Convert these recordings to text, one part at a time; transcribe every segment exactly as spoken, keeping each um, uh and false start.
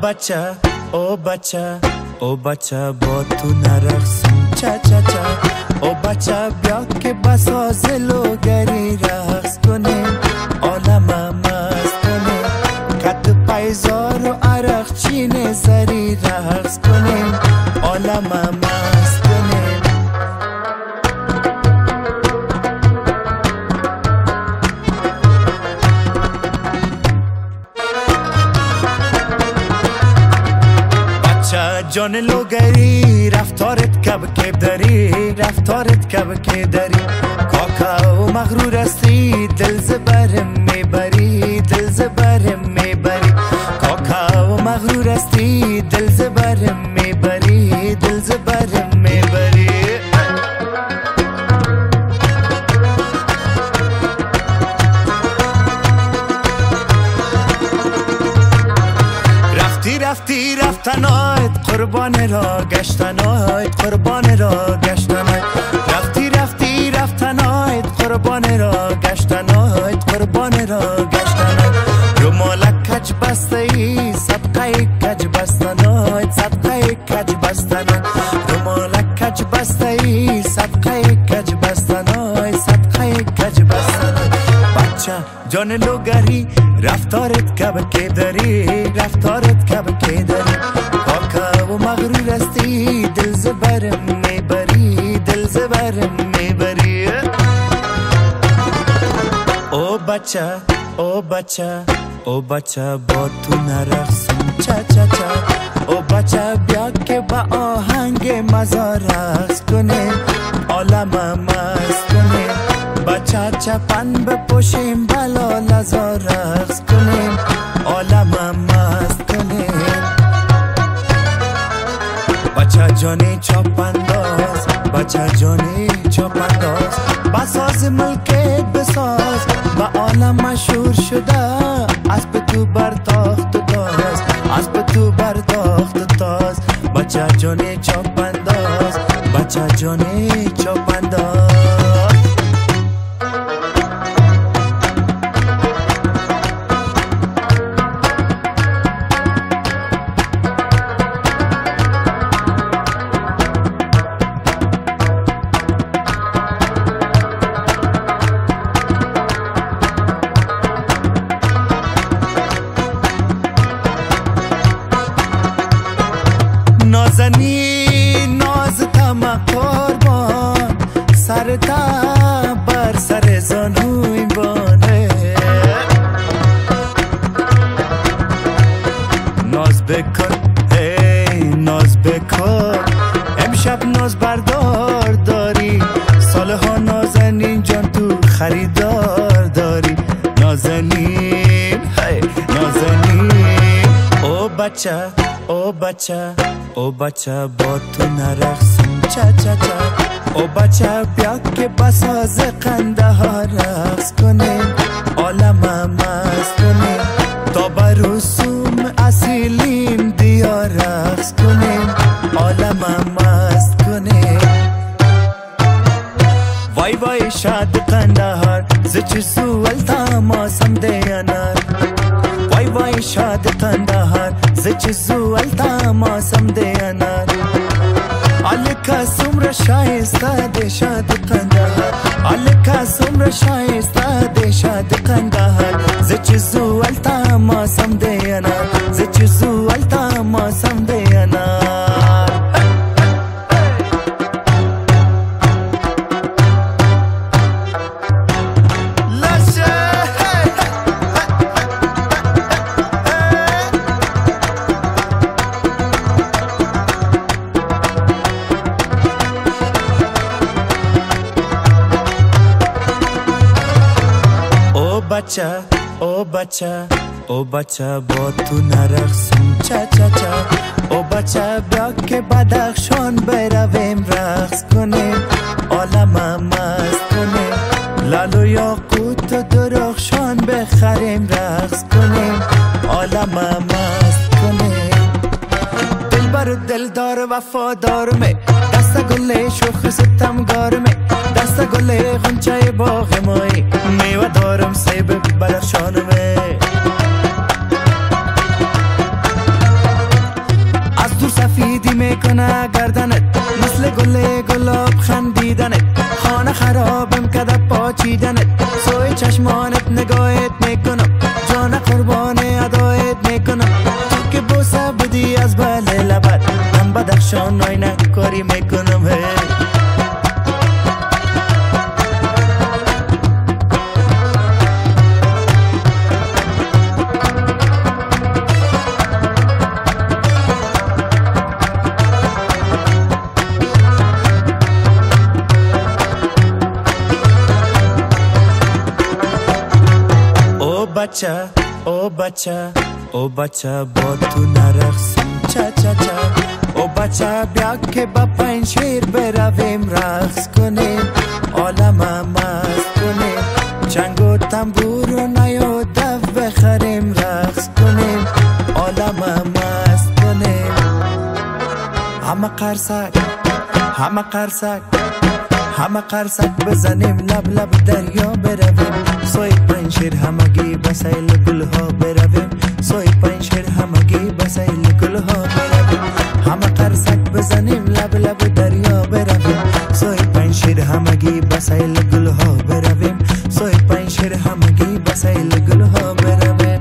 بچه او بچه او بچه با تو نرقصم چه چه چه او بچه بیا که بساز لوگری رقص کنیم عالم مست کنیم کت پیزار و عرق چین سری رقص کنیم عالم مست کنیم جان لوگری رفتارت کب کب داری رفتارت کب کب داری کاکاو مغرور استی دل زبرم میبری دل زبرم میبری کاکاو مغرور استی دل زبرم میبری دل زبرم میبری رفتی رفتی رفتنایت قربان را گشتنایت قربان را گشتنایت رفتی رفتی رفتنایت قربان را گشتنایت قربان را گشتنایت رو مالک کج بسته ای صدقه کج بستنایت صدقه کج بستنایت رو مالک کج بسته ای صدقه کج بستنایت صدقه کج بستنایت بچه جان لوگری رفتارت کب که داری رفتارت کب که داری کاکا و مغرور استی دل زبرم میبری دل زبرم میبری او بچه او بچه او بچه با تو نرقصم چه چه چه او بچه بیا که با آهنگ مزار رقص کنیم عالم مست کنیم بچه چپن بپوشیم بلا لزا رقص کنیم عالم مست کنیم بچه جانی چاپنداز بچه جانی چاپنداز بساز ملکت بساز با عالم مشهور شده اسب تو برتاخت و تاز اسب تو برتاخت و تاز بچه جانی چاپنداز بچه جانی چاپنداز نازنی ناز تما قربان سر تا بر سر زانوی بانه ناز بکن ای ناز بکن امشب ناز بردار داری سالها نازنین جان تو خریدار داری نازنین های نازنین او بچه او بچه او بچه با تو نرقصم چه چه چه او بچه بیا که بساز قنده ها رقص کنیم عالم مست کنیم تا بر رسوم اصیلیم دیار رقص کنیم عالم مست کنیم وای وای شاد قنده ها زچ سوال تماسم دیانار وای وای شاد قندهار زچ زوال تماسم دیانار الکا سمر شایسته دی شاد قندهار الکا سمر شایسته دی شاد قندهار زچ زوال تماسم دیانار زچ زوال تماسم دیانار بچه او بچه او بچه با تو نرقصم چه چه چه او بچه بیا که بدخشان برویم رقص کنیم عالم مست کنیم لال و یاقوت و درخشان بخریم رقص کنیم عالم مست کنیم دلبر و دلدار و وفادارمه دست گل شوخ ستمگارمه دست گل غنچه باغ مایی میوه دارم سیب بدخشانمه کنم هی. بچه او بچه او بچه با تو نرقصیم چه چه چه. او بچه بیا که با پنج شیر برویم رقص کنیم عالم مست کنیم چنگ و تنبور و نی و دف بخریم رقص کنیم عالم مست کنیم. همه قرصک همه قرصک همه قرصک بزنیم لب لب دریا برویم سوی پنشیر همگی بسیل گلها برویم سوی پنشیر همگی بسیل گلها برویم. همه قرصک بزنیم لب لب دریا برویم سوی پنشیر همگی بسیل گلها برویم سوی پنشیر همگی بسیل گلها برویم.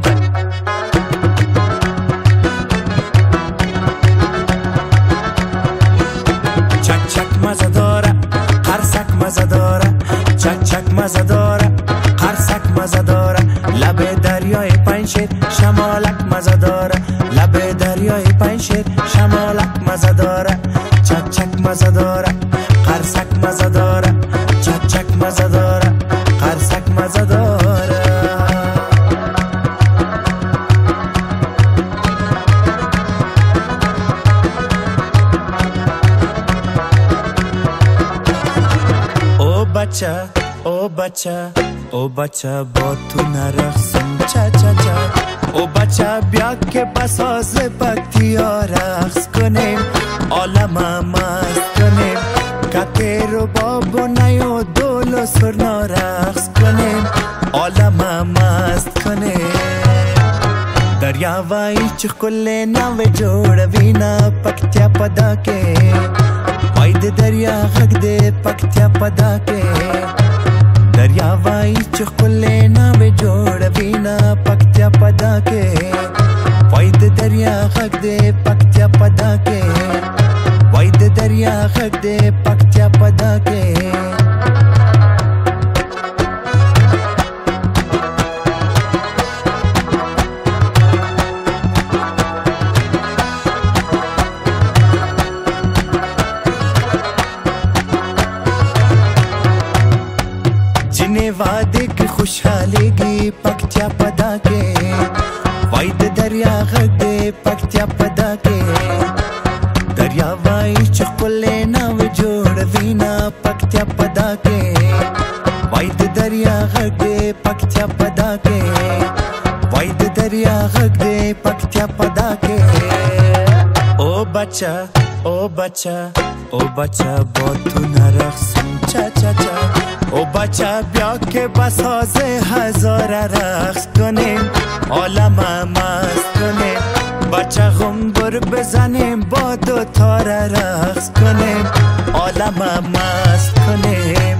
چک چک مزه داره قرصک مزه داره چک چک مزه داره قرصک مزه داره لب دریای پنشیر شمالک مزه داره لب دریای پنشیر شمالک مزه داره چک چک مزه داره قرصک مزه داره چک چک مزه داره قرصک مزه داره. او بچه او بچه او بچه با تو نرقصیم چه چه چه. او بچه بیا که بساز پکتیا رقص کنیم عالم مست کنیم کتر و باب و نی و دول و سرنا رقص کنیم عالم مست کنیم. دریا وای چې کله نو جوړوي نه پکتیا پدا کې وای د دریا غږ دې پکتیا پدا کې دریا وای چې کله نو جوړوي نه پکتیا پدا کې وای د دریا غږ دې پکتیا پدا کې وای د دریا غږ دې پکتیا پدا کې. वादे की खुशहाली की पक्त्या पदा के वाई दरिया गदे पक्त्या पदा के दरिया वाई चकुले नाव जोड़ वीना पक्त्या पदा के वाई दरिया गदे पक्त्या पदा के वाई दरिया गदे पक्त्या पदा के. ओ बच्चा ओ बच्चा ओ बच्चा बहुत नरखसम चा चा चा. او بچه بیا که بساز هزار رقص کنیم عالم مست کنیم بچه غنبر بزنیم با دو تار رقص کنیم عالم مست کنیم.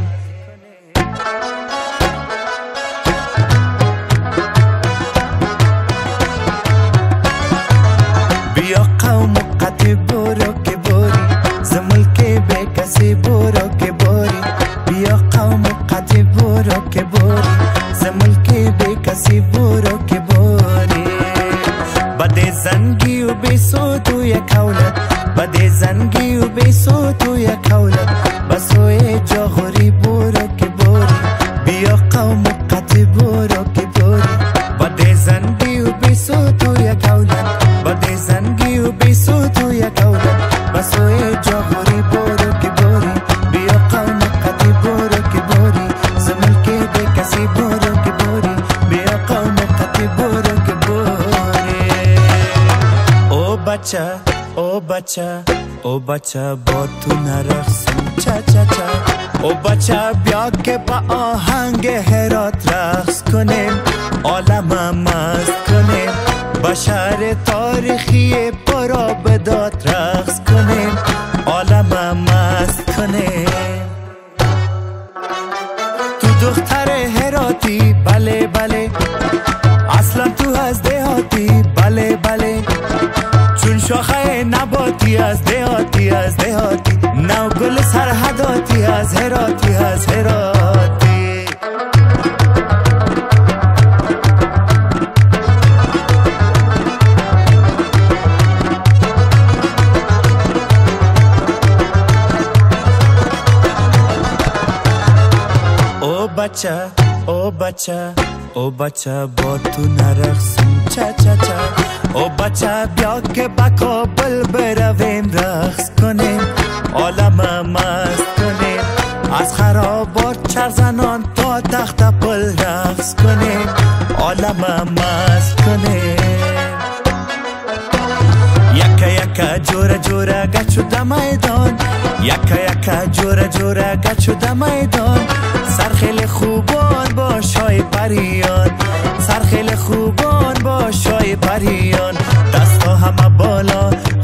بیا قوم قطع برو که بوری زملک به کسی برو که بوری بیا قوم قطع برو که بوری زملک به کسی برو که بوری. بده زنگی و بی صوت و یک اولاد بده زنگی و بی صوت و یک اولاد بسوی جاغوری برو که بوری بیا قوم قطع برو که بوری بده زنگی و بی صوت و یک اولاد بده زنگی و بی صوت و یک اولاد بسوی جاغوری برو که بوری بیا قوم قطع برو که بوری زملک به کسی برو که بوری بیا قوم قطع برو که بوری. او بچه او بچه او بچه با تو نرقصیم چه چه چه. او بچه بیا که با آهنگ هرات رقص کنیم عالم مست کنیم با شهر تاریخی پرا بدات رقص کنیم عالم مست کنیم. تو دختر هراتی بله بله اصلا تو از دهاتی بله بله چون شاخه نباتی از دهاتی از دهاتی نه سرحداتی از هراتی از هراتی. او بچه او بچه او بچه با تو نرقصیم چه چه چه. او بچه بیا که با کابل برویم رقص کنیم عالم مست کنیم از خرابات چرزنان تا تخت پل رقص کنیم عالم مست کنیم. یکا یکا جوره جوره گچ شده میدان یکا یکا جوره جوره گچ شده میدان سرخیل خوبان با شای پریان سرخیل خوبان با شای پریان دستا همه بالا